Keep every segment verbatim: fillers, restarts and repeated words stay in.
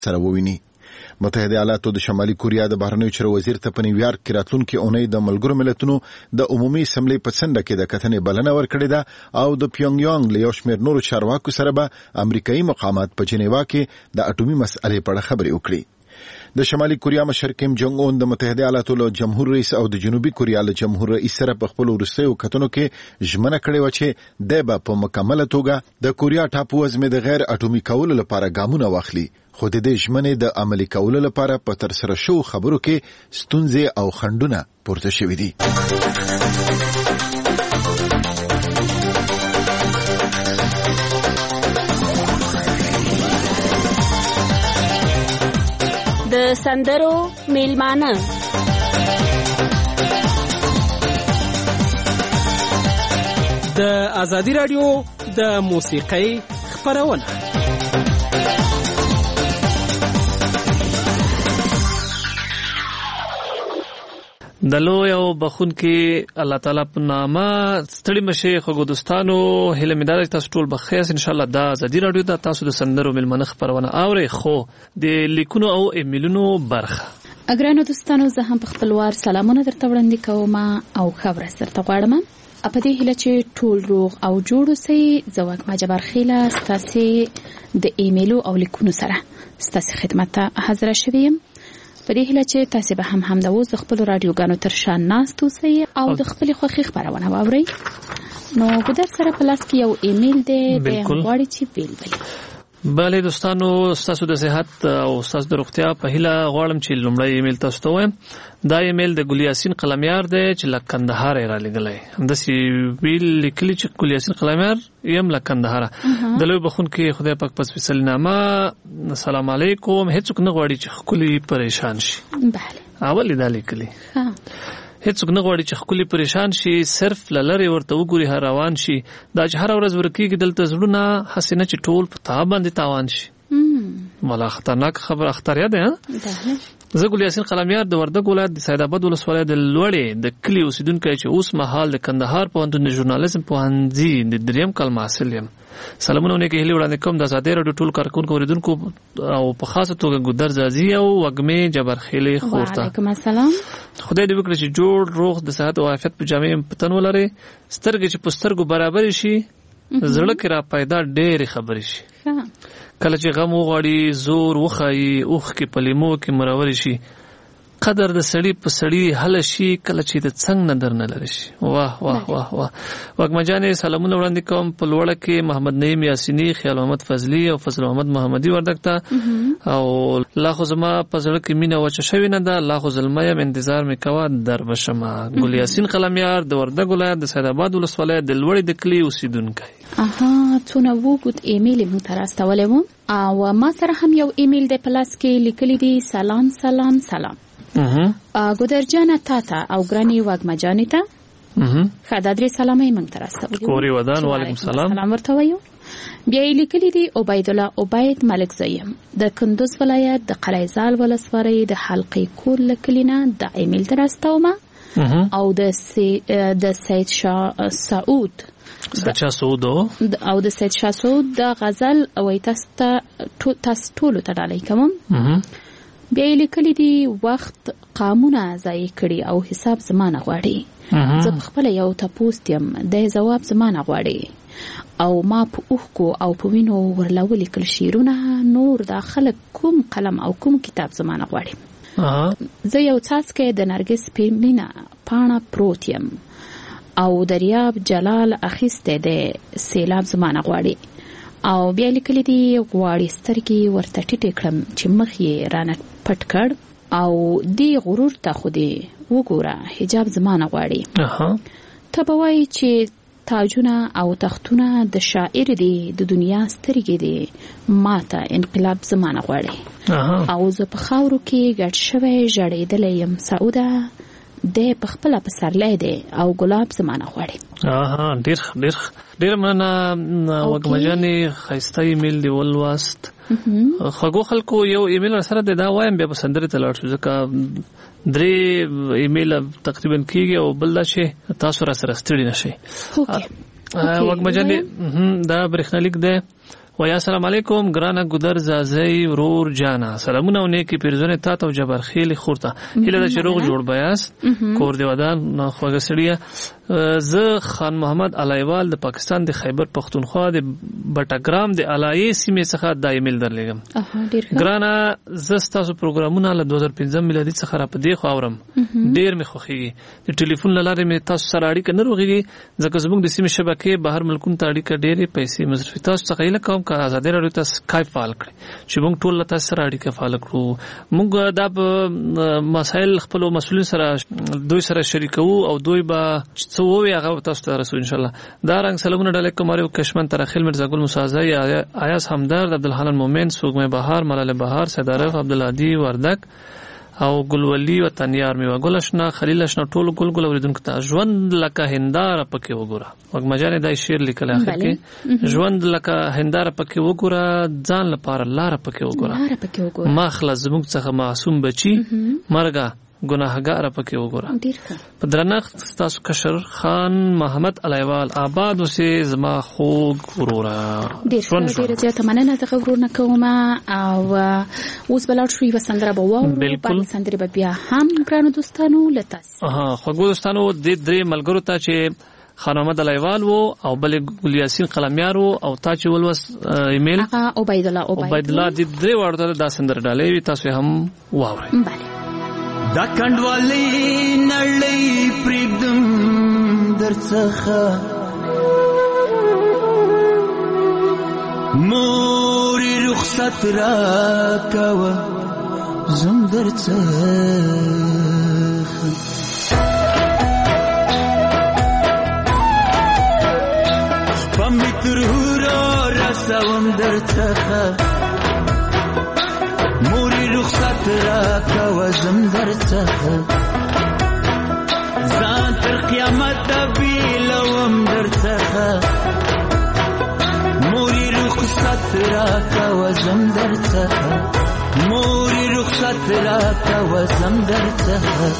سره وویني. متحده ایالاتو د شمالي کوریا د بهرنیو چارو وزیر ته په نیویارک کې راتلونکي اونۍ د ملګرو ملتونو د عمومي اسمبلی په څنډه کې د کتنې بلنه ورکړې ده او د پیونګ یانګ له یو شمېر نورو چارواکو سره به امریکایي مقامات په جنیوا کې د اټومي مسئلې په اړه خبرې وکړي. د شمالي کوریا مشر کیم جونګ اون د متحده ایالاتو له جمهور رئیس او د جنوبي کوریا له جمهور رئیس سره په خپل وروستیو کتنو کې ژمنه کړې و چې د به په مکمله توګه د کوریا ټاپو وزمې د غیر اټومي کولو لپاره ګامونه واخلي. خو د دې ژمنې د عملي کولو لپاره په ترسره شوو خبرو کې ستونزې او خنډونه پورته شوي دي. د سندرو میلمانه د ازادي رادیو د موسیقۍ خپرونه. د لوی او بخونکي الله تعالی په نامه ستړي مشه خو دوستانو هله مدار تاسو ټول بخیر ان شاء الله. دا ازادي رادیو د تاسو د سندرو ملمنه خبرونه اوري خو د لیکونو او ایمیلونو برخه. اګرانو دوستانو زه هم په خپلوار سلامونه درته وړاندې کوم او خبره سره غواړم په دې هله چې ټول روغ او جوړ اوسئ. زواک مجبر خیله ستاسو د ایمیلو او لیکونو سره ستاسو خدمت ته حاضر شوم. په دې هله چې تاسو به هم هم د اوس خپل رادیوګانو تر شان ناست اوسئ او د خپل خوخي خبرونه واورئ. نو ګدر سره پلاس کې یو ایمیل دی د غواړي چې بیل وي. بله دوستانو تاسو د صحت او تاسو د روغتیا په هیله غواړم چې لومړی ایمیل تاسو ته وایم. دا ایمیل د ګل یاسین قلمیار دی چې له کندهار را لګلای. همداسي ویل لیکلی چې ګل یاسین قلمیار یم له کندهار. د لوی بخون کې خدای پاک پس فیصل نامه السلام علیکم. هیڅوک نه غواړي چې خولي پریشان شي. بله اول دا لیکلی ها هیڅوک نه غواړي چې خولي پریشان شي صرف لری ورته وګوري روان شي. دا چې هر ورځ ورکیږي دلته زړونه حسینه چې ټول په تاب باندې تاوان شي. مالا خطرناک خبر اختریا ده. زه ګل یاسین قلمیار د وردګ ولایت د سید آباد ولسوالۍ د لوړې د کلی اوسیدونکی چې اوس مهال د کندهار پوهنتون د ژورنالیزم پوهنځي د دریم کال محصل یم. سلامونه ونیکه هلی وړاندې کوم د ازادي رادیو ټول کارکونکو اوریدونکو او په خاصه توګه ګودر زازي او وګمې جبرخیلي خورته. وعلیکم السلام. خدای دې وکړي چې جوړ روغ د صحت او عافیت په جامع پتن ولري. سترګې چې پسترګو برابر شي زړه کې را پیدا ډېر خبرې شي. کله چې غم وغواړي زور وخایي اوخ کې پلیمو کې مرور شي. قدر د سړی په سړی حل شي کله چې د څنګ نه در نه لري شي. واه واه واه واه. وګما جانې سلامونه وړاندې کوم په لوړه کې محمد نعیم یاسینی خیال محمد فضلی او فضل محمد محمدی وردګ ته او الله خو زما په زړه کې مینه وچه شوی نه ده. الله خو زلمیم انتظار مې کوا در بشمه. ګل یاسین قلمیار د وردګ ولایت د سید آباد ولسوالۍ د لوړې د کلی اوسیدونکی. اها څونه وګت ایمیل مو تر استولې وو او ما سره هم یو ایمیل د پلاس کې لیکلی دی سلام سلام سلام. اها ګودر جان تاته او ګرانی واګما جان ته اها خدای درې سلامي مونږ تر استولې. کوري ودان وعلیکم السلام. سلام ورته وایو. بیا یې لیکلی دی عبید الله عبید ملک زیم د کندوز ولایت د قلعهزال ولسوالۍ د حلقې کور لکلینا د ایمیل تر استومه او د د سید شاه سعود سید شاه سعود او د سید شاه سعود د غزل او تاسو تاسو ټول ته ډالۍ کوم. بیا یې لیکلی دی وخت قامونه ضایع کړي او حساب زمانه غواړي. زه خپل یو تاسو یم د جواب زمانه غواړي او ما په اوخکو او په وینو ورلول کل شیرونه نور د خلک کوم قلم او کوم کتاب زمانه غواړي. زه یو څاڅکی د نرګس په مینا پاڼه پروت یم او دریاب جلال اخیسته د سیلاب زمانه غواړي. او بیا لیکلی دی غواړي سترګې ورته ټیټې کړم چې مخ یې رانه پټ کړ او دی غرور ته خو دی وګوره حجاب زمانه غواړي. ته به وایي چې تاجونه او تختونه د شاعر دی د دنیا سترګې دی ماته انقلاب زمانه غواړي. او زه په خاورو کې ګډ شوی ژړېدلی یم سعوده د په خپل په سرلای دی او ګلاب زمانه غواړي. اها ډیر ډیر ډیر مننه وګما جانې خسته ایمیل دی ولواست. خو خلکو یو ایمیل سره دا وایم بیا په سندره تلاړ شو ځکه درې ایمیل تقریبا کیږي او بل دا شي تاسو را سره ستړي نشئ. وګما جانې دا برېښنالیک دی ویا السلام علیکم ګرانه ګودر زازی ورور جانا سلامونه او نیکی پیرزونه تا ته جبر خیلی خورته هله د چروغ جوړ بیاس کور دی ودان خوګه سړیا زه خان محمد علایوال د پاکستان د خیبر پختونخوا د بټګرام د علایې سیمې څخه د ایمیل درلګم ګرانه زه تاسو پروګرامونه له دوه هزار پنځه میلادي څخه را پدې خو اورم ډیر مې خوخيږي د ټلیفون لاره مې تاسو سره اړیکه نه روغيږي ځکه زموږ د سیمې شبکې بهر ملکونو ته اړیکه ډېرې پیسې مصرفي تاسو څخه یې کوم کا آزادي راډیو ته سکایپ فعال کړئ چې موږ ټول له تاسو سره اړیکه فعال کړو موږ دا مسایل خپل مسؤلین سره دوی سره شریکو او دوی به څه ووي هغه تاسو ته رسو ان شاء الله دا رنګ سلامونه ډالې کومارو کشمن ترخیل مرزا ګل مسازی ایاس همدرد عبدالحنان مومن سوګمه بهار ملال بهار سیدارف عبدالعادی وردک او ګلولي وطنيار میوه ګلشنا خلیل شنا ټول ګل ګل اوریدونکو ته ژوند لکه هنداره پکې وګوره وګمجانې دا شعر لیکل اخر کې ژوند لکه هنداره پکې وګوره ځان لپاره لار پکې وګوره ما خلاص زموږ څخه معصوم بچي مرګه ګناهګار پکې وګوره په درنښت تاسو کشر خان محمد علایوال آباد اوسې زما خوږ وروره ډېر ډېر زیاته مننه د خبرونه کوم او اوس بلار شوي وسندره به واورو بالکل سندره به بیا هم ګرانو دوستانو لتاس ها خوږو دوستانو د درې ملګرو ته چې خان محمد علایوال وو او بل ګل یاسین قلمیار وو او تا چې ولوس ایمیل هغه عبید الله عبید الله د درې وړو د سندره ډالې تاسو هم واورئ بله دا کندوالی نړۍ پرېږدم درڅخه مورې رخصت راکوه زم درڅخه په مې تر هورو رسوم درڅخه مورې رخصت راکوه زم درڅخه ځان تر قیامته بیلوم درڅخه مورې رخصت راکوه زم درڅخه مورې رخصت راکوه زم درڅخه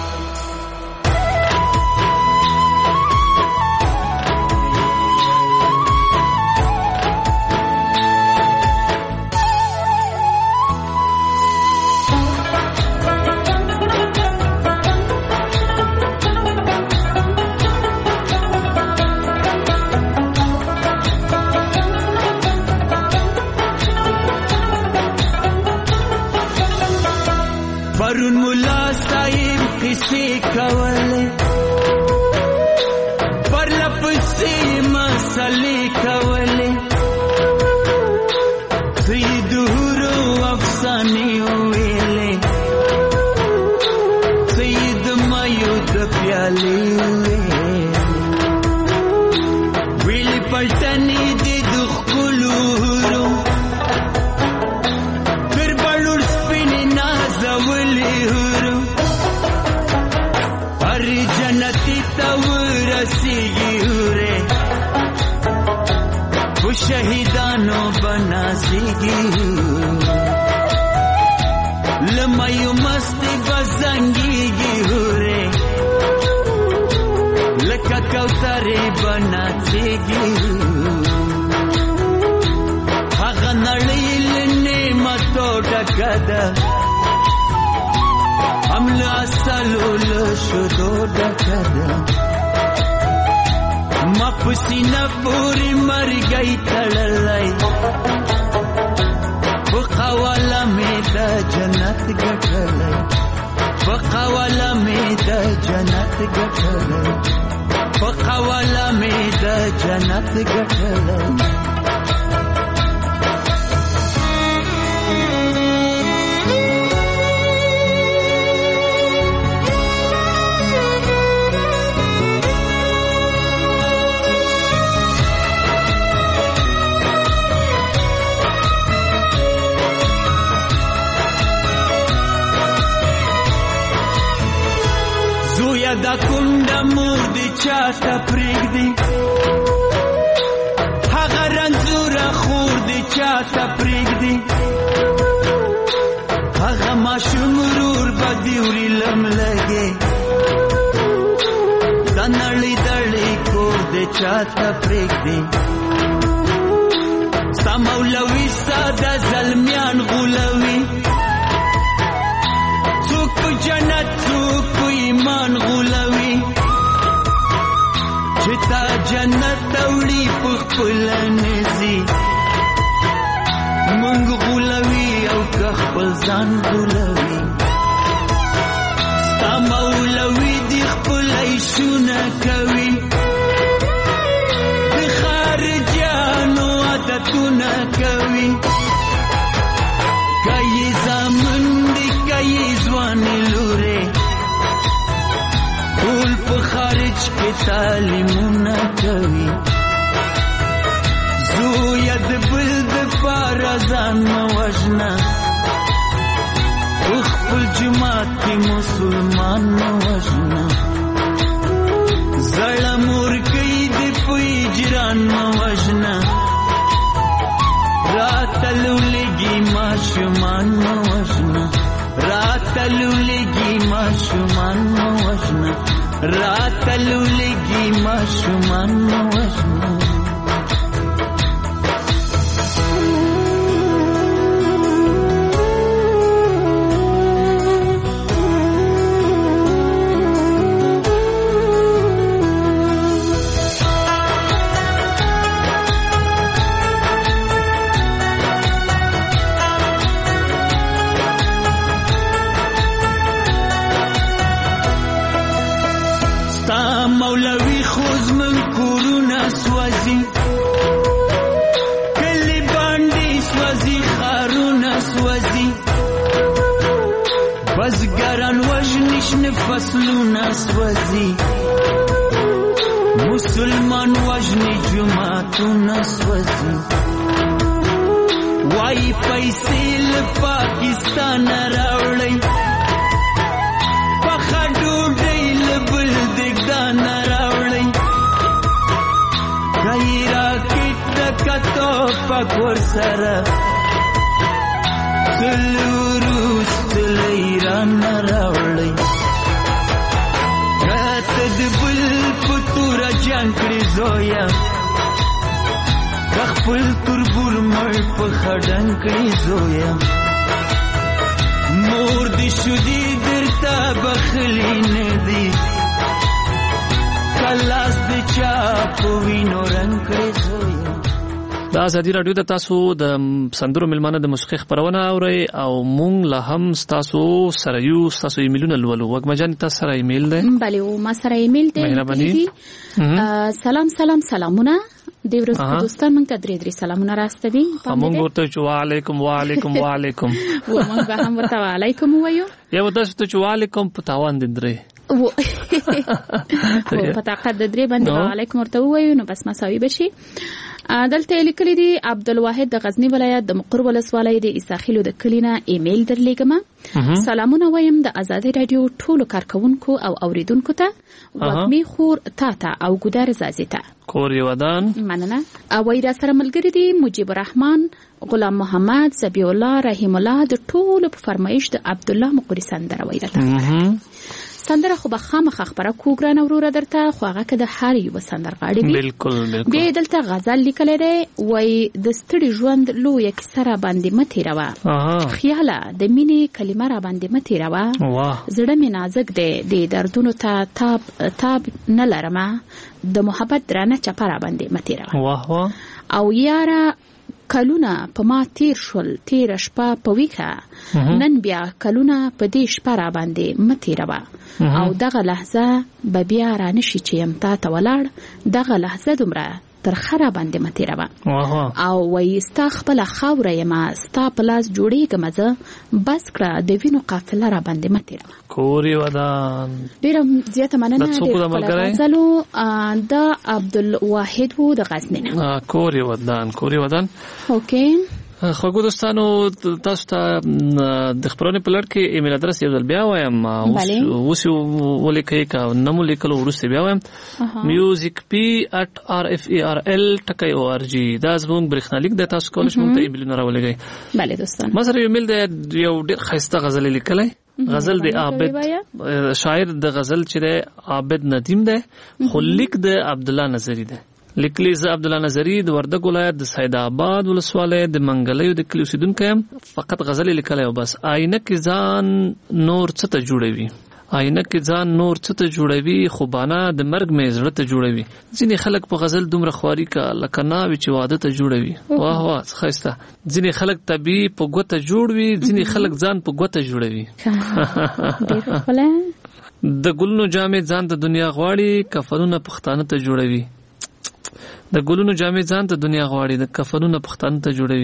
پرون مولا صاحب کسی کوله پر لپسی مسئله کوله سید هورو افسانی ویله سید مایود پیالی ویلی پلتنی دی دخلو هورو शहीदानो बना सीगी लमायु मस्ती बजंगी हुरे लका कौतरे बना सीगी हागा नड़ील नेमतो डकदा हमला सलुल शुदो डकदा मपसीना पूरी मर गई तड़लाई बखावाला में द जन्नत गठलाई बखावाला में द जन्नत गठलाई बखावाला में द जन्नत गठलाई دا کونډه مور دې چاته پرېږدي هغه رنځوره خور دې چاته پرېږدي هغه ماشوم ورور به دې وړي لملګې دا نړۍ دړې کور دې چاته پرېږدي ستا مولوي ساده زلمیان غولوي څوک په جنت څوک په ایمان غولوي چې تا جنت وړي په خپل نزي مونږ غولوي او که خپل ځان غولوي ستا مولوي دی خپل ایشونه کوي د خارجانو عادتونه کوي کایي زامن دی کایي ځوانې لورې ټول په خارج کې تعلیمونه کوي زویه د بل د پاره ځان مه وژنه په خپل جومات کې مسلمان مه وژنه زړه مورکۍ د په اجران مه وژنه راته لولګي ماشومان مه وژنه راته لولګي ماشومان مه وژنه راته لولګي ماشومان مه وژنه مولوی خوز من کورونه سوازی کلی باندې سوازی خارونه سوازی بزګران وژني شنه فصلونه سوازی مسلمان وژني جماعتونه سوازی وای پیسې له پاکستان راوړی پخا ډوډۍ له بل دګدان راوړی کای راکټ د کتو پک ورسره تل روس تل ایران راوړی راته د بل پتوره جنګ کړي زویا خپل تربور مړ په خډنګ کړي زویا مور دې شو دې درته بخلی نه دی کلاس دې چا په وینو رنګ کړي زویا دا ازادي رادیو د تاسو د سندرو ملمانه د موسیقي خبرونه اوري او مونږ له هم تاسو سره یو تاسو ایمیلونه لولو وګمجان تاسو سره ایمیل ده بله او ما سره ایمیل ده سلام سلام سلامونه د ورځې دوستان مونږ ته درې درې سلامونه راستوي مونږ ورته چې وعلیکم وعلیکم وعلیکم و مونږ به هم ورته وعلیکم وایو یا ورته چې وعلیکم په تاوان د درې و په طاقت د درې باندې وعلیکم ورته وایو نو بس مساوي بشي دلته لیکلي دي عبدالواحد د غزنی ولایت د مقر ولسوالۍ د عیساخیلو د کلینا ایمیل درلیږم سلامونه وایم د آزادي رادیو ټولو کارکونکو او اوریدونکو ته وګمي خور تا ته او ګودر زازي ته کور یو ودان مننه او وایرا سره ملګری دي مجيب الرحمن غلام محمد زبی الله رحیم الله د ټولو په فرمایش د عبد الله مقری سندره وایره سندره خو به خامخ خبره کوګران وروره درته خو هغه که د هر یو سندرغاړي وي بالکل بالکل به دلته غزل لیکل دی وای د ستړي ژوند لوی کیسه باندې متي روا خیاله د مینې کلمه را باندې متي روا زړه می نازک دی د دردونو ته تاب تاب نه لرمه د محبت درانه چپره باندې متي روا واه واه او یاره کلونه په ما تیر شول تیر شپه په ویکه نن بیا کلونه په دې شپه را باندې متي روا او دغه لحظه به بیا را نشي چې یم تا ته ولاړ دغه لحظه دومره تر خره باندې متي روا او وای ستا خپل خاوره یم ستا په لاس جوړېږم زه بس کړه د وینو قافله را باندې متي روا کوري ودان ډېر زیاته مننه غزلو د عبدالواحد وو د غزنی نه کوري ودان کوري ودان اوکې خوږو دوستانو تاسو ته د خبرونې په لړ کې ایمیل ادرس یو ځل بیا وایم اوس ولیکئ که نه مو لیکلو وروسته بیا وایم میوزیک پی اټ آر اف ای آر ال ټکی او آر جی دا زموږ برېښنالیک دی تاسو کولی شئ موږ ته ایمیلونه راولېږئ بله دوستان ما سره یو ایمیل دی یو ډېر ښایسته غزل یې لیکلی غزل دی عابد شاعر د غزل چې دی عابد ندیم دی خو لیک د عبدالله نظري دی لیکلي زه عبدالله نظري د وردګ ولایت د سید آباد ولسوالۍ د منګلیو د کلي اوسیدونکی یم. فقط غزل یې لیکلی او بس. آینه کې ځان نور څه ته جوړوي، آینه کې ځان نور څه ته جوړوي، خوبانه د مرګ مې زړه ته جوړوي. ځینې خلک په غزل دومره خواري کا لکه ناوې چې واده ته جوړوي. واه واه ښایسته. ځینې خلک طبیعي په ګوته جوړ وي، ځینې خلک ځان په ګوته جوړوي. د ګلونو جامې ځان د دنیا غواړي، کفنونه پښتانه ته جوړوي. د ګلونو جامې ځان ته دنیا غواړي، د کفنونه پښتانه ته جوړوي.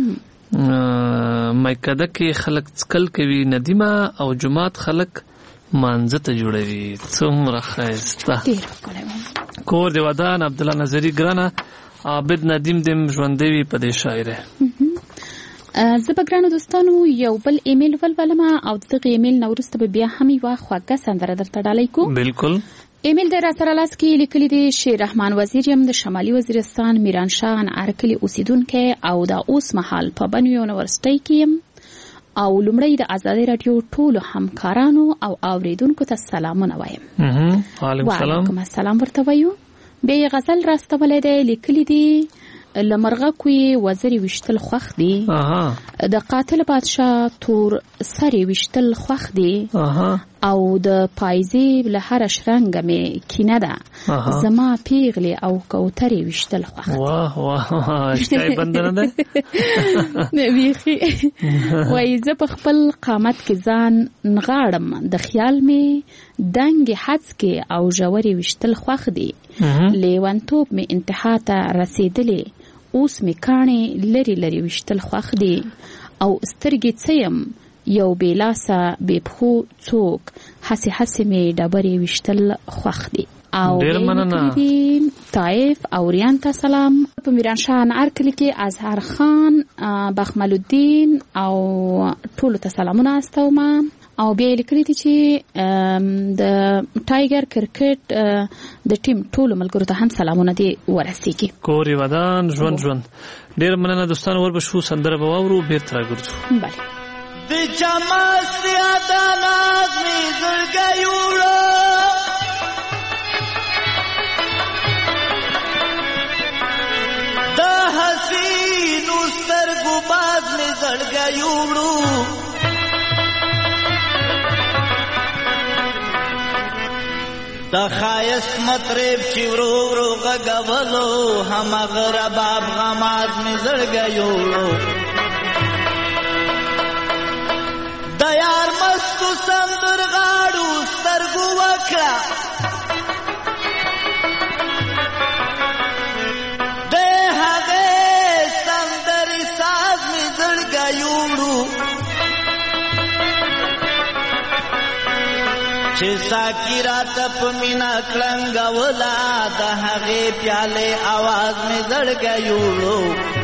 مایکده کې خلک څکل کوي ندیمه، او جماعت خلک مانځه ته جوړوي. څومره ښایسته. کور د ودان عبدالله نظري ګرانه عابد ندیم دم ژوندی وي په دې شاعره. زه به ګرانو دوستانو یو بل ایمیل ولولم او دغه ایمیل نه وروسته به بیا هم یوه خوږه سندره درته ډالۍ کوم. بالکل. ایمیل در سره لاس کې لیکلی دی شیر رحمان وزیر یم د شمالي وزیرستان میرانشاه انعرکلي اوسیدونکی او د اوس مهال په بنو یونیورسټۍ کې یم. او لومړی د ازادي رادیو ټولو همکارانو او اوریدونکو ته سلامونه وایم. وعلیکم السلام ورته وایو. بیا یې غزل راستولی دی، لیکلی دی له مرغه کوی وزرې ویشتل خوښ دي، د قاتل بادشاه تور سرې ویشتل خوښ دي، او د پایزې له هره شرنګه مې کینه ده، زما پیغلې او کوترې ویشتل خوښ دي. واه واه شتای بندنه ده. بیخي وایي زه په خپل قامت کې ځان نغاړم، د خیال مې دنګې هڅکې او ژورې ویشتل خوښ دي، لیونتوب مې انتها ته رسېدلې، اوس مې کاڼې لري لري ویشتل خوښ دي، او سترګې څه یم یو بې لاسه بې پښو څوک، هسې هسې مې ډبرې ویشتل خوښ دي. او طائف او ریان ته سلام. په میرانشاه انعرکلي کې اظهر خان، بخمل الدین او ټولو ته سلامونه استوم. او بیا یې لیکلي دي چې د ټایګر کرکټ د ټیم ټولو ملګرو ته هم سلامونه دي ورسیږي. کور یې ودان ژوند ژوند. ډېر مننه دوستان. ور به شو سندره به واورو، بېرته راګرځو. بله. د چما سیاده نازمې زړګی وړه، د حسینو سترګو باز مې زړګی وړو، د خایست مطرب چې ورو ورو غږولو، هماغه رباب غماز مې زړګی وړو، د یار مستو سندرغاړو سترګو وکړه، د هغې سندرې ساز مې زړګی وړو، چې ساقي راته په مینا کړنګوله، د هغې پیالې اواز مې زړګی وړو،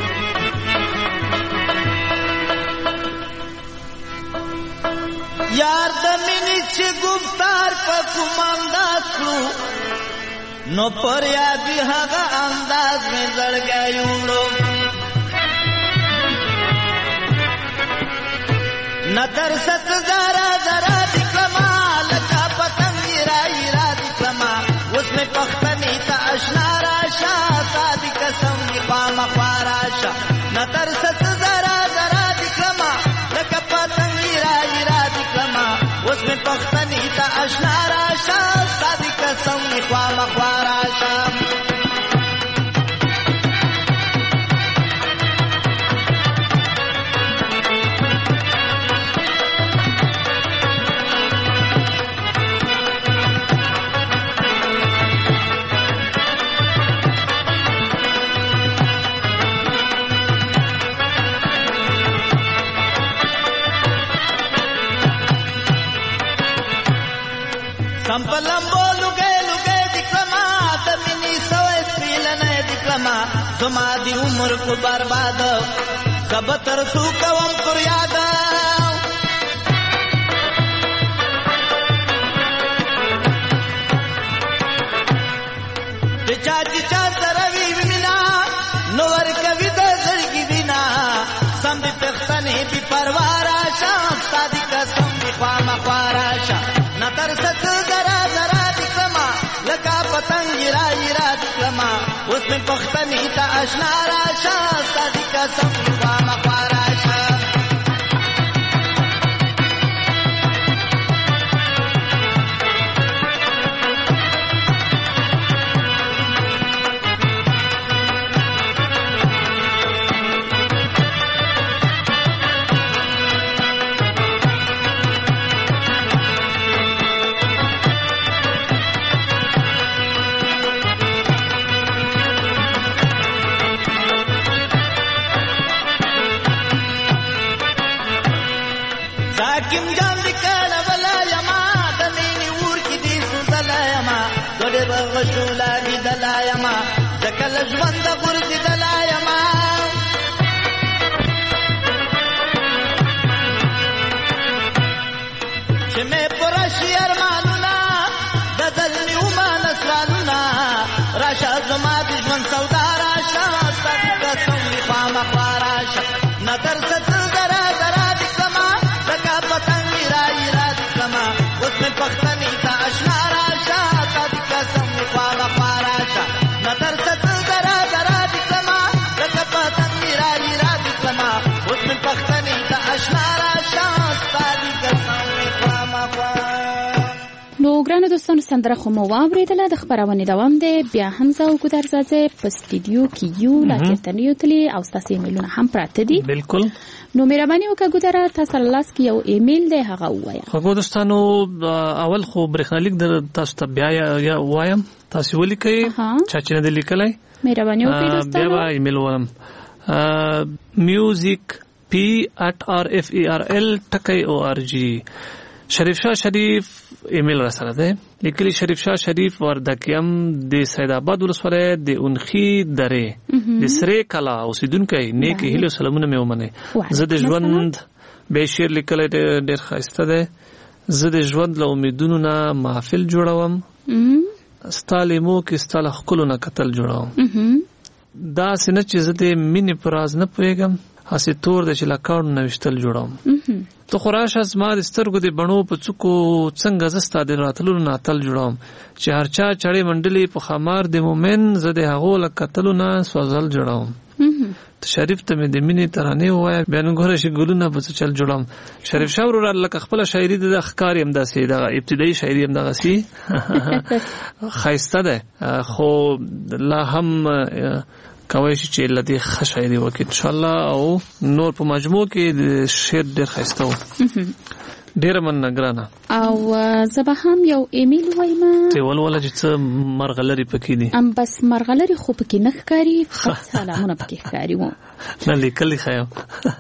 یار د مینې چې ګفتار په کوم انداز کړو، نو پر یادي هغه انداز مې زړګی وړو، نه ترست ذره ذره دي کړمه، لکه پتنګ ایرا ایرا دي کړمه، اوس مې پښتنې ته اشنا راشه، ستا دي قسم دي خامخوا راشه، نه ترست ذره ذره دي کړمه، لکه پتنګ ایرا ایرا دي کړمه، اوس مې پښتنې ته اشنا راشه، ستا دي قسم دي خامخوا راشه. سمپلمبو لګې لګې دکما، د مینې سوې سپیلنې دکما، زما دی عمر کو برباد، کب تر سو کوم پر یاد، د چا چې چا سره وی وینا، نو ور کوي د زړګي وینا، سم دې پښتنې بي پروا راشه، ستا دې قسم دې خامخوا راشه، نه ترست ذره ذره دي کړمه، لکه پتنګ ایرا ایرا دي کړمه، اوس اوس مې پښتنې ته اشنا راشه ستا د قسم خامخا راشه حاکم جان دی کړه ولا یما د مینې ور کې دي سوزلا یما ګډه بغشولا دی دلا یما ځکل ژوند غور دی دلا یما چې مې پرشي ارمانونه بدل نیو ما نسوالونه راشه زما د ژوند سودا راشه صدقه سم خامخا راشه نظر ستل درا درا د کما پتنګ راي را دي کما اوس مې پښتنې ته اشنا راشه تا دې قسم خامخا راشه نظر ستل درا درا دي کما لکه پتنګ راي را دي کما اوس مې پښتنې ته اشنا راشه تا دې قسم خامخا. نو ګرانو دوستانو سندره خو مو واورېدله د خپرونې دوام دی بیا حمزه او ګودرزاده په سټوډیو کې یو لا چېرته نه یوتلي او ستاسې ایمیلونه هم پراته دي بالکل نو مهرباني وکړه ګودره تاسو لاس کې یو ایمیل دی هغه ووایه هغه دوستانو اول خو برېښنالیک د تاسو ته بیا یا وایم تاسو ولیکئ چا چې نه دی لیکلی مهرباني وکړئ دوستانو بیا به ایمیل وایم میوزیک پی اټ آر اف ای آر ال ټکی او آر جی شریف شاه شریف ایمیل را سره ده لیکلی شریف شاه شریف وردکیم د سید آباد ولسوالۍ د اونخي درې د سره کلا اوسیدونکو نیک هیله سلامونه مې ومنه زه د ژوند به شعر لیکل ډېر ښایسته ده زه د ژوند له امیدونو نه محفل جوړوم ستالیمو کې ستال خپل نه قتل جوړوم دا سینه چې زه د مینې پراز نه پوهېږم هسې تور د چې لا کاڼو نه ویشتل جوړوم ته خو راشه زما د سترګو د بڼو په څوکو څنګه زه ستا د راتللو نه اتل جوړوم چې هر چا چړې منډلې په ښامار د مومن زه د هغو له کتلو نه سوځل جوړوم ته شریف ته مې د مینې ترانې ووایه بیا نو ګوره چې ګلونه په څه چل جوړوم شریف شاه وروره لکه خپله شاعري د ښکار یې همداسې دغه ابتدایي شاعري همدغسې ښایسته ده خو لا هم کوي چې لدی ښه شاعري وکړي انشاءالله او نور په مجموع کې د شعر ډېر ښایسته و ډېره مننه ګرانه او زه به هم یو ایمیل وایم ته ولوله چې څه مرغلرې پکې دي ام بس مرغلرې خو پکې نه ښکاري فقط سلامونه پکې ښکاري وو نه لیکلي ښه یم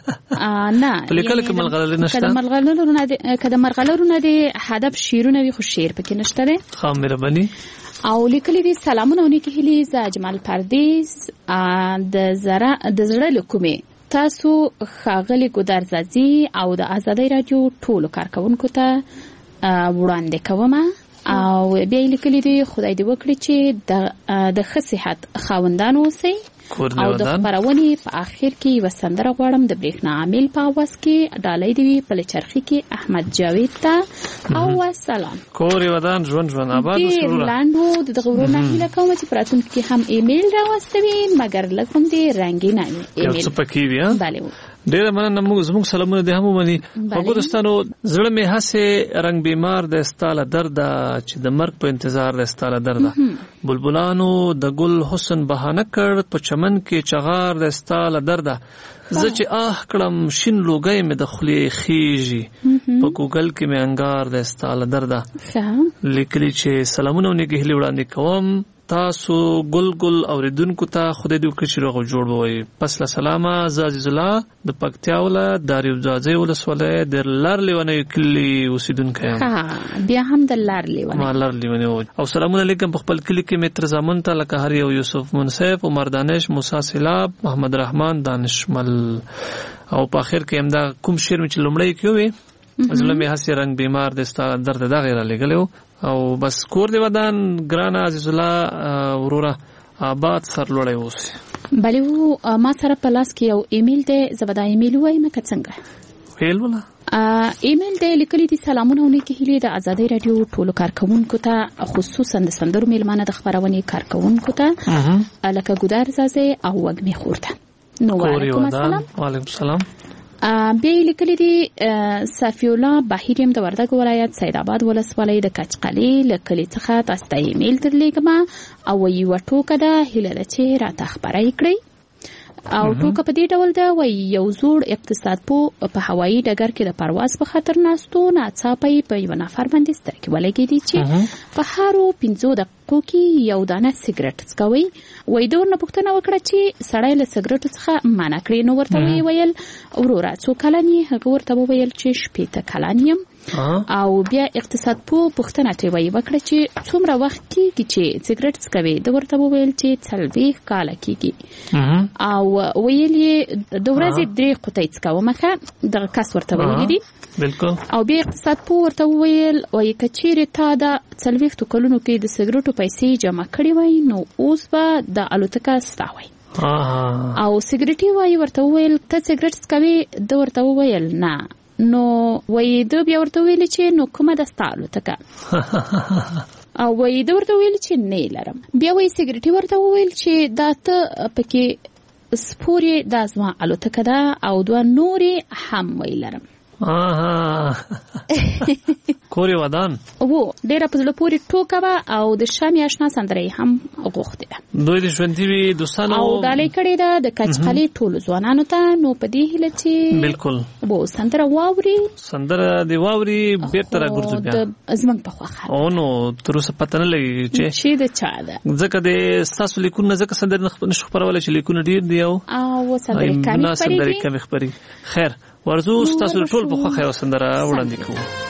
نه لیکل کې مرغلرې نشته که د مرغلرو نه که د مرغلرو نه د هدف شعرونه وي خو شعر پکې نشته دی ښه مهرباني او لیکلي دي سلامونه او نیکې هیلې زه اجمل پردیس د زړه د زړه له کومې تاسو ښاغلي ګودرزادي او د ازادۍ راډیو ټولو کارکوونکو ته وړاندې کوم او بیا لیکلي دي خدای دې وکړي چې د ښه صحت خاوندان اوسئ او د خپرونې په آخر کې یوه سندره غواړم د برېښنا عامل په اواز کې ډالۍ دې وي پل چرخي کې احمد جاوید ته او سلام کور یې ودان ژوند ژوند آباد اوسه ډېر لنډ و د دغه ورور نه هیله کوم چې په راتلونکي کې هم ایمیل راواستوي مګر لږ هم دې رنګین ایمیل یو څه پکې وي بله ډېره مننه موږ زموږ سلامونه دې هم ومني هغو دوستانو زړه مې هسې رنګ بیمار دی ستا له درده چې د مرګ په انتظار دی ستا له درده بلبلانو د ګل حسن بهانه کړ په چمن کې چغار دی ستا له درده زه چې آه کړم شین لوګی مې د خولې خیږي په ګوګل کې مې انګار دی ستا له درده لیکلي چې سلامونه او نیکې هیلې وړاندې کوم تاسو ګل ګل اوریدونکو ته خدای دې وکړي چې روغ جوړ ووایي پس له سلامه زه عزیز الله د پکتیا وله داریو ځاځی ولسوالۍ د لر لیونیو کلي اوسېدونکی یم بیا هم د لر لیونی ما لر لیونی او سلامونه علیکم په خپل کلي کې مې تر زامن ته لکه هر یو یوسف منصف عمر دانش موسی سیلاب محمد رحمان دانشمل او په آخر کې همدا کوم شعر مې چې لومړی کې وي زړه مې هسې رنګ بیمار دی ستا درد دغې رالیږلی او بس کور دی ودان ګرانه عزیز الله وروره آباد سرلوړی اوسي بلې و ما سره په لاس کې یو ایمیل دی زه به دا ایمیل ووایم که څنګه ویل وله ایمیل د لیکلي دي سلامونه ونکي هلي د ازادي رادیو ټولو کارکونکو ته خصوصا د سندرو میلمانه د خبرونې کارکونکو ته لکه ګودار زازه او وګمي خورته. نو وعلیکم السلام. وعلیکم السلام. بیا لیکلي دي صفی الله بهیریم د وردګ ولایت سید آباد ولسوالۍ د کچقلي لکلي څخه تاسو ته ایمیل درلېږم او یو ټوکه ده هیله چې راته خبرې کړئ او ټوکه په دې ډول ده وای یو زوړ اقتصاد په هوایي ډګر کې د پرواز په خاطر ناستو ناڅاپه په یو نفر باندې سترګې ولګېدې چې په هارو پنځو دقیقو کې یو دانه سیګریټ څکوي. وای د ورنه پوښتنه وکړه چې سړی له سیګریټو څخه منع کړي. نو ورته ویل وروره څو کلن یې؟ هغه ورته وویل چې شپېته کلن یم. او بیا اقتصاد پوه پوښتنه ترې وکړه چې څومره وخت کېږي چې سیګریټ څکوي؟ د ورته وویل چې څلوېښت کاله کېږي. او ویل یې د ورځې درې قطۍ څکوم ښه دغه کس ورته ویلي دي. بالکل. او بیا اقتصاد پوه ورته وویل وایي که چیرې تا د څلوېښتو کلونو کې د سیګریټو پیسې جمع کړې وای نو اوس به د الوتکه ستا وای. او سیګریټي وایي ورته وویل ته سیګریټ څکوي؟ د ورته وویل نه. نو وایي د بیا ورته ویل چې نو کومه ده ستا الوتکه؟ او وایي د ورته ویل چې نه لرم. بیا وایي سیګریټي ورته وویل چې دا ته پکې سپورې دا زما الوتکه ده او دوه نورې هم وی لرم. کوري ودان وو ډیره په زړه پورې ټوکه وه او د شامي آشنا سندرې هم غوښتې. دوی د ژوندي وي دوستانو او ډالۍ کړې ده د کچقلي ټولو ځوانانو ته. نو په دې هیله چې بالکل وو سندره واوري سندره دی واوري بیرته راګرځو بیا زمنګ په خوخه او نو تر اوسه پته نه لګي چې چې د چا ده ځکه د ستاسو لیکونه ځکه سندره نشو خپرولای چې لیکونه ډیر دی او او سندرې کمې خپري. خیر ورزو ستاسو ټول په خوخه او سندره وړاندې کوو.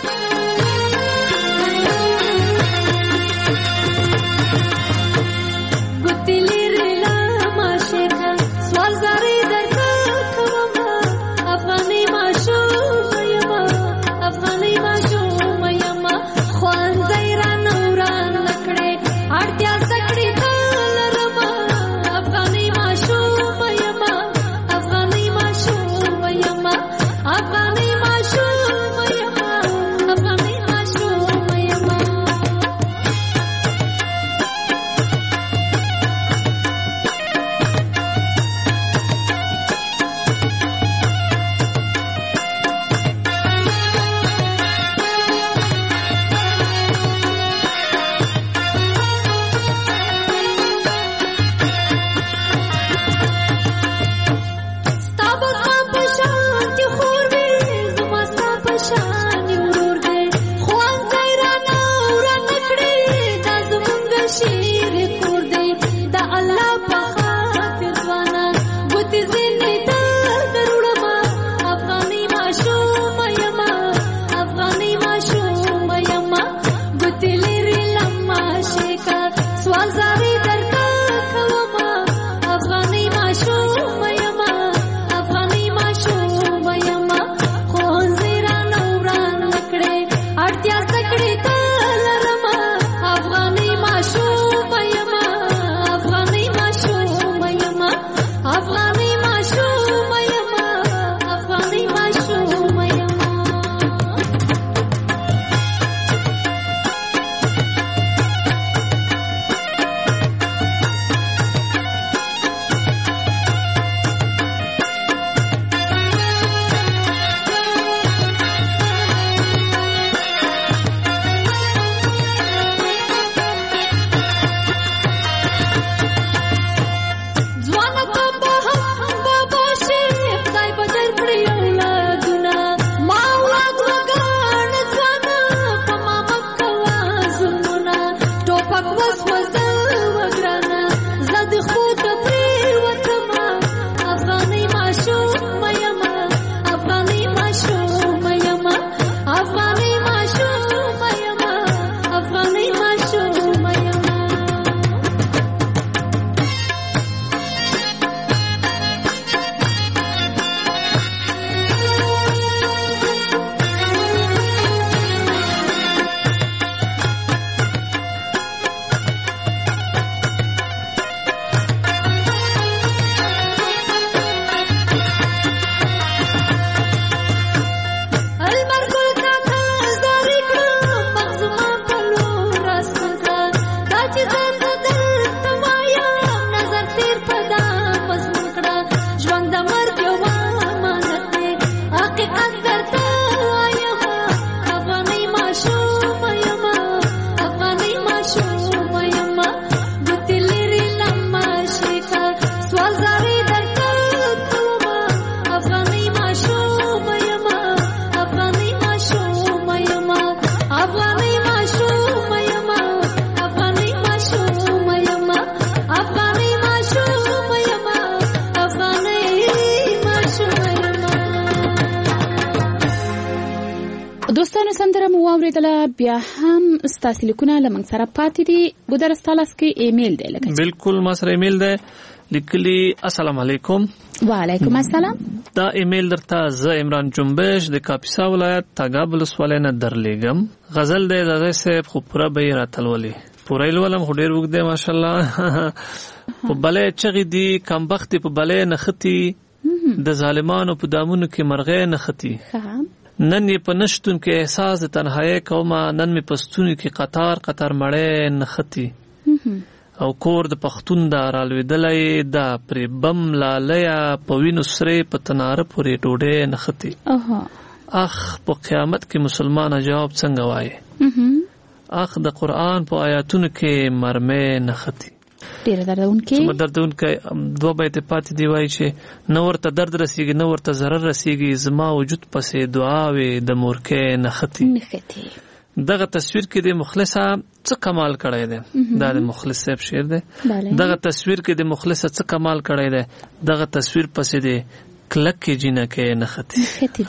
دوستانو سندره مو واوریدله بیا هم ستاسو لیکونه لمن سره پاتې دي ګودر ستالاس کې ایمیل دی لکه بالکل ما سره ایمیل دی لیکلی السلام علیکم. وعلیکم السلام. دا ایمیل درته زه عمران جنبش د کاپیسا ولایت تګاب ولسوالۍ نه درلیږم. غزل دی د صاحب خو پوره به راتلولي پوره لولم خو ډیر وګ دی ماشاءالله. په بلې چغې دی کمبخت په بلې نختی د ظالمانو په دامونو کې مرغې نختی. نن یې په نشتون کې احساس د تنهایی کومه نن می پستون کې قطار قطار مړې نختی او کور د پختون دا رالویدلې دا پر بم لالیا په وینو سره په تناره پورې ډوډۍ نختی. اخ په قیامت کې مسلمان جواب څنګه وایي؟ اخ د قرآن په آیاتونو کې مرمې نختی. ډیر دردونکي څومره دردونکي دوه بیت پاتې دی وایي چې نو ورته درد رسیږي نو ورته ضرر رسیږي زما وجود پسې دعاوي د مورکې نختی نختی. دغه تصویر کې د مخلصه څه کمال کړی دی دا د مخلص صاحب شعر دی. دغه تصویر کې د مخلصه څه کمال کړی دی دغه تصویر پسې دی کلک جنکه نختی.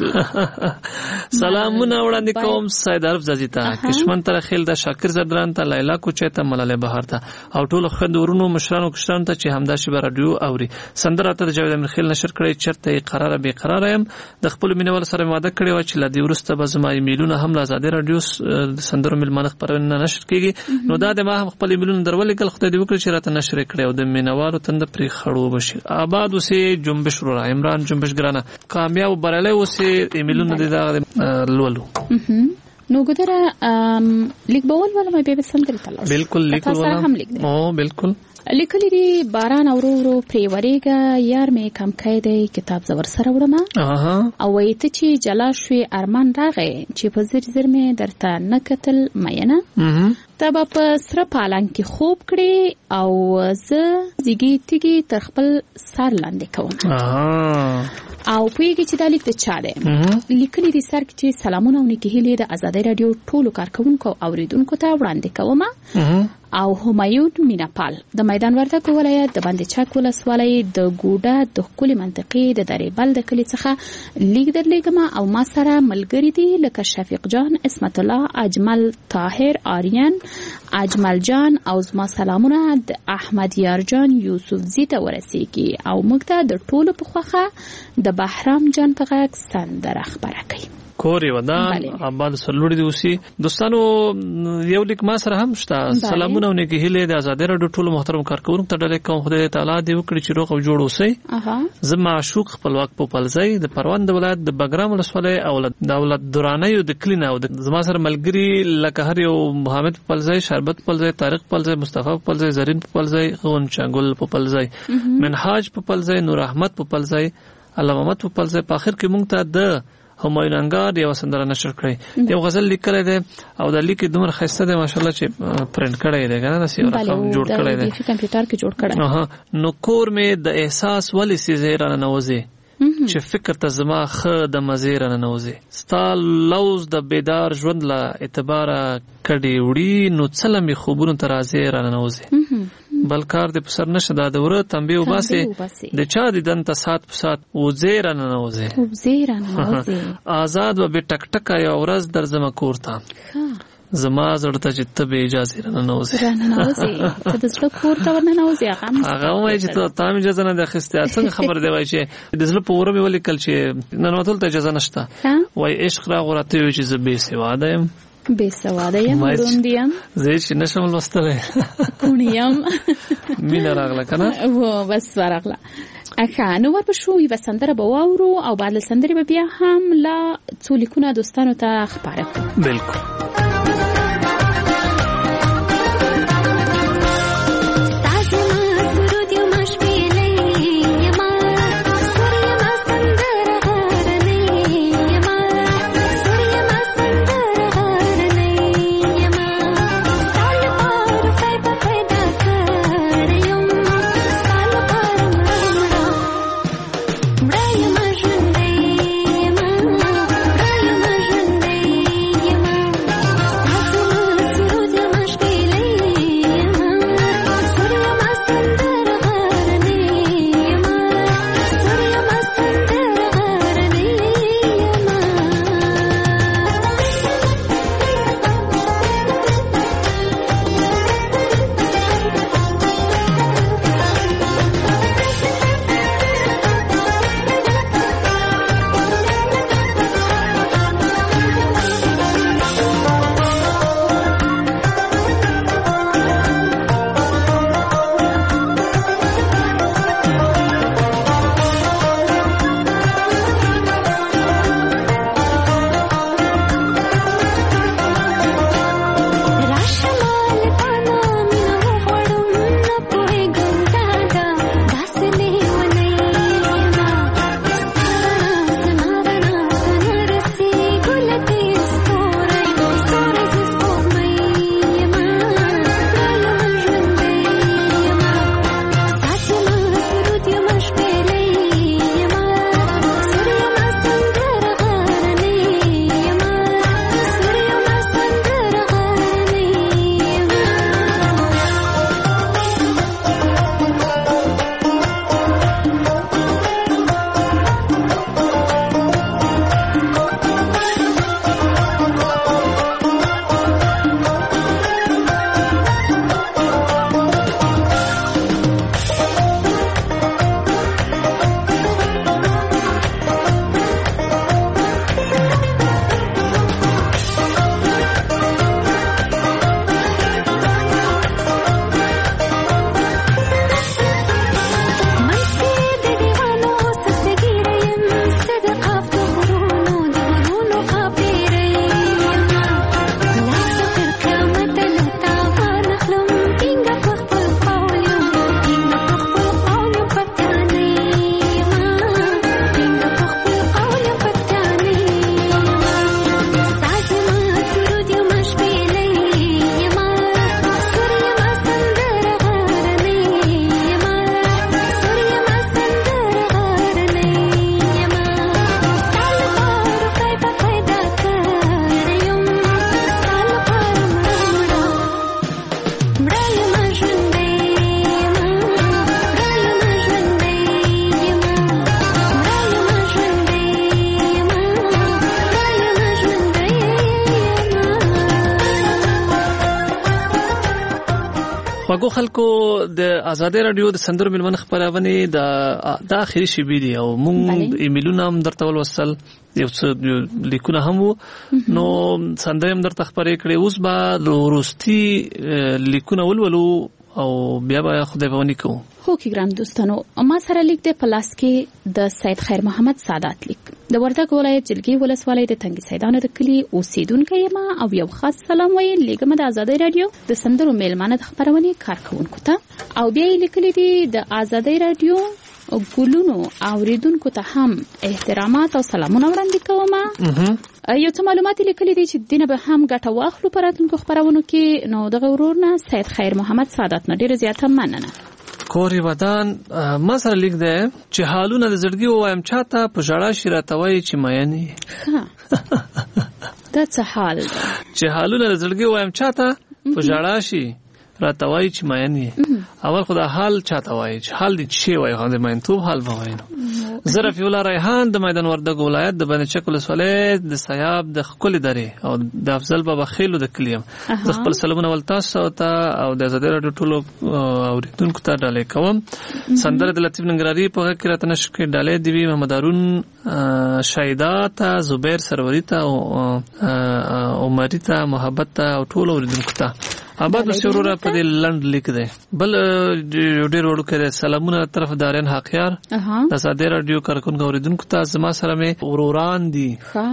سلامونه وړاندې کوم سید عرب زازی ته کشمن تر خیل د شاکر زدران ته لیلا کوچه ته ملاله بهار ته او ټول خندورونو مشرانو کشرانو ته چې همدا شی رادیو اوري. سندره ته د جاوید امیر خیل نشر کړی چرته قرار به قرار يم د خپل مینوال سره ماده کړی و چې لدی ورسته به زما ایمیلونه هم آزاد رادیو سندرو ملمنه خبرونه نشر کیږي نو دا د ما هم خپل ایمیلونه درولې کل خدای دې وکړي چې راته نشر کړی او د مینوالو تند پرې خړو بشي آباد وسه جنبش رو عمران جنبش ګرانه کامیاب برله وسه ایمیلونه د لولو. نو ګدره لیک بول ولا مې به سندره تل بالکل لیک ولا او بالکل لیکلی دی باران اورو ورو پری وریګه یار مې کم کیدی کتاب زور سره وړم او وایته چې جلا شوی ارمان راغی چې په زر زر مې درته نکتل مینه تب په سره پالان کې خوب کړي او زه زیږی تیږي تر خپل سر لاندې کوم او پویږي چې دا لیک د چا دی لیکلی دی سر کې سلامونه او نیکی هیلې د آزادۍ رادیو ټولو کارکونکو او اوریدونکو ته وړاندې کوم او همایون میناپال د میدان وردګ ولایت د باندې چاک ولسوالۍ د ګوډه د خپل منطقې د دریبل د کلی څخه لیک درلېګم او ما سره ملګری دي لکه شفیق جان اسمت الله اجمل طاهر آریان اجمل جان او زما سلامونه د احمد یار جان یوسف زی ته ورسیږي او موږ ته د ټولو په خوخه د بهرام جان په غږ سندره خبره کوي. کوري ودان آباد سلوړي دي اوسي دوستانو یو لیک ما سره هم شته سلامونه او نیکی هیله د آزاد رادیو ټولو محترم کارکونکو ته ډالې کوم خدای تعالی دې وکړي چې روغ او جوړ اوسئ. اها زه معشوق خپلواک په پلځای د پروان د ولایت د بګرام ولسوالۍ او د دولت درانه د کلینه او زما سره ملګری لکه هر یو محمد په پلځای شربت په پلځای طارق په پلځای مصطفی په پلځای زرین په پلځای غون چنګل په پلځای منهاج په پلځای نور احمد په پلځای علامه محمد په پلځای په اخر کې مونږ ته د همایون انګار یو سندره نشر کړی یو غزل لیکل دی او د لیک دومره خسته دی ماشاءالله چې پرنٹ کړی دی کنه نسی رقم جوړ کړی دی په کمپیوټر کې جوړ کړی. اها نو کور مې د احساس ولې سي زیرانه نوځي چې فکر ته زما خ د مزیرانه نوځي ستا لوز د بیدار ژوند لا اعتبار کډي وړي نو څلمې خوبونو ته راځي رانه نوځي بلکار د پسر نشه دا دوره تنبیه وباسي د چا د دنت سات په سات و زیرا نه نوځي و زیرا نه نوځي آزاد و به ټک ټک یا ورځ در زما کورتا زما زړه چې ته به اجازه نه نوځي نه نوځي ته د زړه کورتا ورنه نوځي هغه وایي چې ته تام اجازه نه د خسته څنګه خبر دی وایي چې د زړه په ورمه ولیکل چې نن وتل ته اجازه نشته وایي عشق را غورته وي چې زه به سواده يم به سواده یم روندیم زه چې نشم لوستله کونیم مینا راغله کنه و بس راغله اخا نو ور بشو یو سندره بواورو او بعد سندره به بیا هم لا څولیکونه دوستانو ته خبره بالکل خواږو خلکو د ازادي رادیو د سندرو ملمن خبرونه د د اخري شی ویډیو او مونږ ایمیلونه هم درته ولوستل یو څه لیکونه هم نو سندرې هم درته خبرې کړې اوس به وروستي لیکونه ولولو او بیا به خدای په ونی کوو. خو کې ګران دوستانو ما سره لیک د پلاس کې د سید خیر محمد سادات لیک د وردګ ولایت جلګي ولسوالۍ د تنګي سیدانو د کلی اوسیدونکو یم او یو خاص سلام وی لیکم د آزادۍ رادیو د سندرو میلمانه د خبرونه کارکونکو ته او بیا لیکلي دي د آزادۍ رادیو ګلونو اوریدونکو ته هم احترامات او سلامونه وړاندې کوم. یو څه معلومات لیکلي دي چې دینه به هم ګټه واخلو پراتونکو خبرونو کې نو دغه ورورنا سید خیر محمد سادات نه ډیره زیاته مننه. کوري ودان ما سره لیک ده چې حالونه د زړګي وایم چاته په ژړا شي راتوي چې مېنی دا څه حال ده چې حالونه د زړګي وایم چاته په ژړا شي راتوي چې مېنی اول خدا حال چاته وای چې حال دې شي وای غوډه مې تو حال وای ظرف ولا ریحان د میدان وردګ ولایت د بنچ کول ولایت د سیاب د خپل درې او د افضل بابا خیلو د کلیم د خپل سلامونه ولتاسو ته او د زده رادیو ټولو اوریدونکو ته ډالې کوم. سندره د لطیف ننګراری په غږ کې راته نشکې ډالې دی محمد هارون شایدات زبیر سروری ته او عمر ته محبت ته او ټولو اوریدونکو ته آباد وسورا په دې لند لیک دی. بل ډېر وړو کې سلامونه طرف دارین حقیار د ساده رادیو کارکونکو اوریدونکو ته زما سره مې وروران دي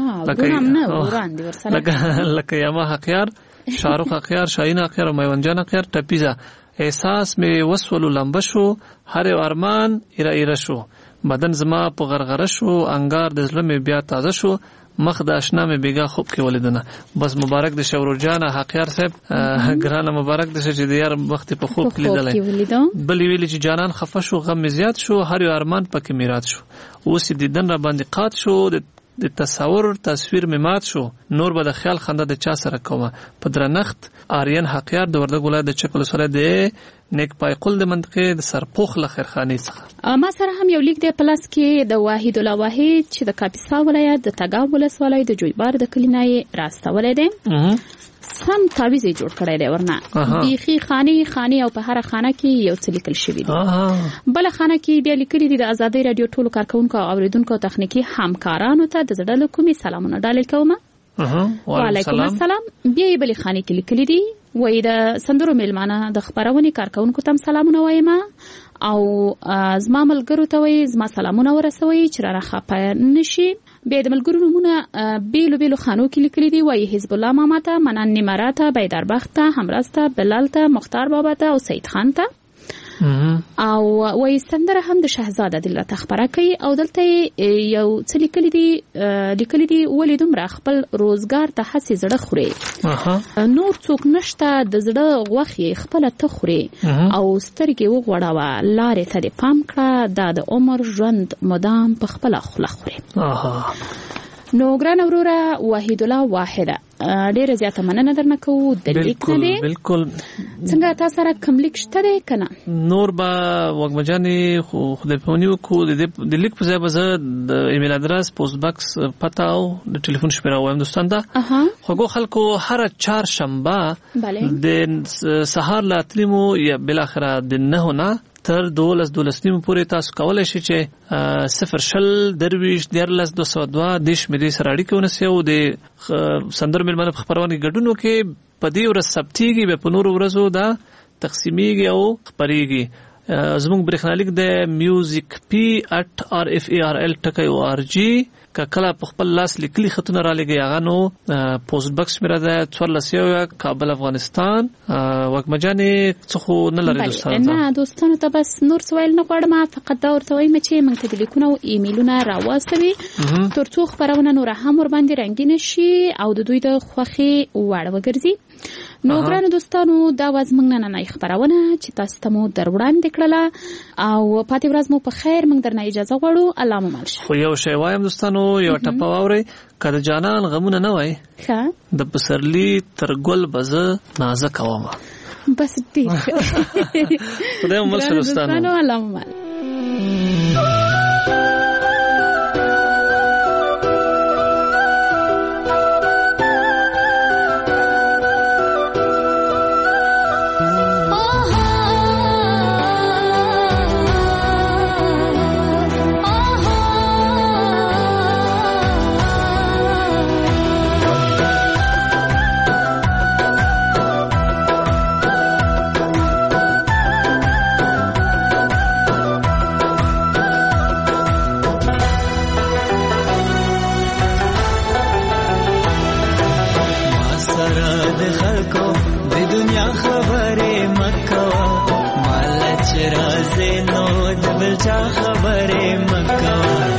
لکه یما حقیار شاروخ حقیار شاهین حقیار او میوانجان حقیار ټپیزا احساس مې وسولو لمبه شو هر ارمان ایرا ایرا شو بدن زما په غرغره شو انګار د زړه مې بیا تازه شو مخ د آشنا مې بیګا خوب کې ولیدنه بس مبارک د شورور جان حقیار صاحب ګرانه مبارک د چې د یار وخت په خوب کې لیدلای بل ویل چې جانان خفه شو غم زیات شو هر یو ارمان پکې میراث شو اوس دې دن را باندې قات شو د تصور تصویر مې مات شو نور به د خیال خنده د چا سره کومه په درنخت آریان حقیار د وردګ ولایت د چکل سره د نیک پای قل د منطقې د سرپوخ له خیرخانه څخه. ما سره هم یو لیک دی پلاس کې د واحد الله واحد چې د کاپیسا ولایت د تګاب ولسوالۍ د جویبار د کلینای راستولې دی سم تعویض جوړ کړی دی ورنه بیخي خاني خاني او په هر خانه کې یو څه لیکل شوی دی. بل خانه کې بیا لیکلي دي د آزادۍ رادیو ټولو کارکونکو او اوریدونکو او تخنیکی همکارانو ته د زړه له کومې سلامونه ډالې کوم. وعلیکم السلام. بیا بل خانه کې لیکلي دي وای د سندرو میلمانه د خبرونه کارکونکو ته سلامونه وایم او زما ملګرو ته وای زما سلامونه ورسوي چې را خپه نشي. بیا د ملګرو نمونه بیلو بیلو خانو کې لیکلي دي وای حزب الله ماما ته منان نیمراته بیدار بخت ته همراسته بلال ته مختار بابا ته او سید خان ته او وای سندره هم د شهزاده دل ته خبره کوي او دلته یو څه لیکلي دي لیکلي دي ولې دومره خپل روزګار ته هڅې زړه خوري نور څوک نشته د زړه غوښې خپل ته خوري او سترګې وغوړاوه لارې ته دې پام کړه دا د عمر ژوند مدام په خپل خوله خوري. نو ګران وروره واحد الله واحده ډیره زیاته مننه درنه کوو د لیک نه دی بالکل څنګه تاسو سره کوم لیک شته دی کنه نور با وګمجاني خو خدای په ونیو کو د لیک په ځای به زه د ایمیل ادرس پوسټ باکس پتا او د ټلیفون شمیره وایم دوستان ته خو خلکو هر چهار شنبه د سهار لاتلیمو یا بل اخره د نه نه تر دولس دولس نیم پورې تاسو کولای شئ چې صفر شل درویش دیارلس دو سوه دوه دیش مې سره اړیکه ونیسئ او د سندرو میلمانه په خپرونې ګډون وکړي په دې ورځ ثبتېږي بیا په نورو ورځو دا تقسیمیږي او خپرېږي. زموږ برېښنالیک د میوزیک پی اټ آر اف ای آر ال ټکی او آر جی که کله په خپل لاس لیکلي خطونه را لګي هغه نو پوسټ باکس مې ده څوارلس یو کابل افغانستان وګمجانې څه خو نه لري دوستانو نه دوستانو ته بس نور سوال نه غواړم فقط دا ورته وایم چې موږ ته د لیکونو او ایمیلونه راواستوي ترڅو خبرونه نور هم ور باندې رنګین شي او د دوی د خوښي وړ وګرځي. نو ګرانو دوستانو دا واز موږ نه نه خبرونه چې تاسو ته مو در وړاندې کړله او پاتې ورځ مو په خیر موږ درنه اجازه غواړو الله مو مل شه. خو یو شی وایم دوستانو یو ټپه واورئ که د جانان غمونه نه وای د پسرلی تر ګل بزه نازک وم بس ډیر خدای مو مل شه دوستانو الله مو مل. Oh خلکو د دنیا خبرې مکوا مال چې راځي نو د بل چا خبرې مکوا